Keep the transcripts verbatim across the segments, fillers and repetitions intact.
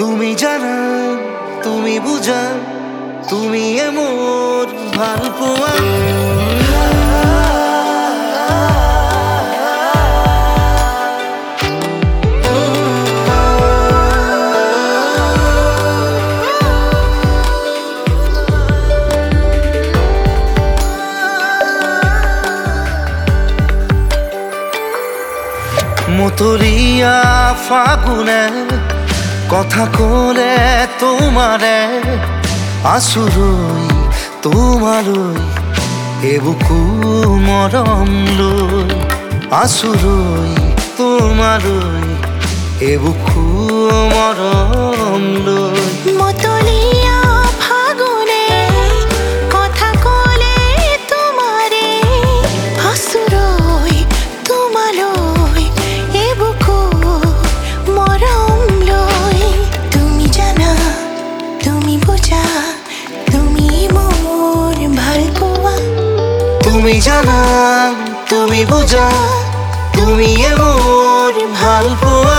তুমি জানা তুমি বুঝা তুমি এ মোর ভাল পোয়া। মতরিয়া ফাগুনে কথা কলে তোমারে আসুরই তোমারই এ বুকু মরম লই আসুরই তোমারই এ বুকু মরম লই। মতলিয়া ফাগুনে কথা কলে তোমারে আসুরই তোমারই এ বুকু মরম লই। তুমি জানা তুমি বুঝা তুমি মোর ভাল পোয়া। তুমি জানা তুমি বুঝা তুমি এ মোর ভাল পোয়া।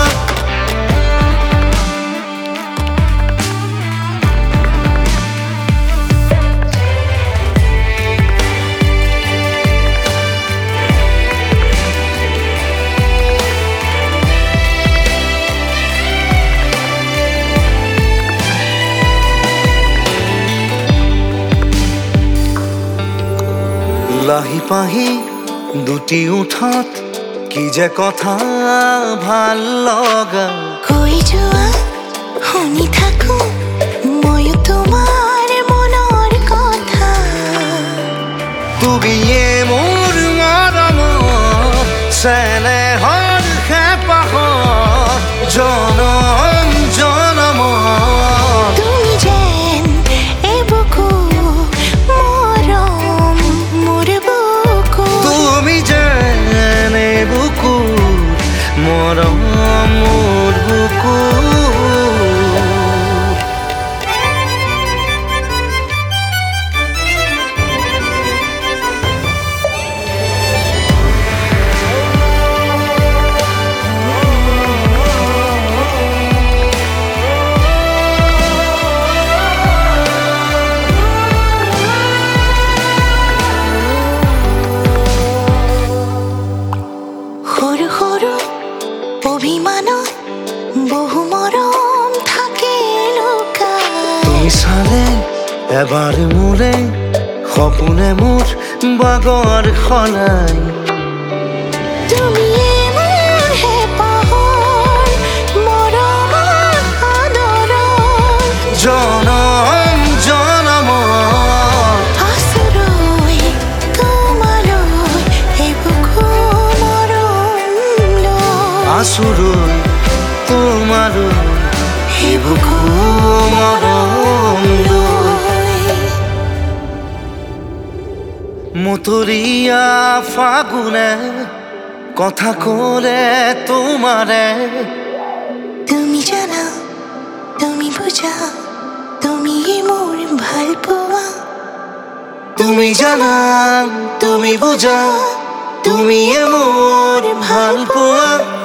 লাহি পাহি দুটি উঠাত কি যে কথা ভাল লগা। কই যোৱা শুনি থাকো ময়ো তোমাৰ মনৰ কথা। তুমি এ মোৰ মৰম চেনেহৰ হেঁপাহ জনম জনম। তুমি যেন এ বুকু মৰম মোৰ বুকু। তুমি যেন এ বুকু মৰম মোৰ বুকু। সৰু সৰু অভিমানত বহু মৰম থাকে লুকাই। তুমি চালে এবাৰ মোৰে সপোনে মোৰ বাগৰ সলাই। তুমিয়ে মোৰ হেঁপাহৰ মৰমৰ আদৰৰ জনম জনম আসুৰই তোমালৈ এই বুকু মৰম লৈ। আসুৰই তোমাৰই এই বুকু মৰম লৈ। মতৰিয়া ফাগুনে কথা কলে তোমারে তুমি জানা তুমি বুঝা তুমি মোর ভাল পোয়া। তুমি জানা তুমি বুঝা তুমি এ মোর ভাল পোয়া।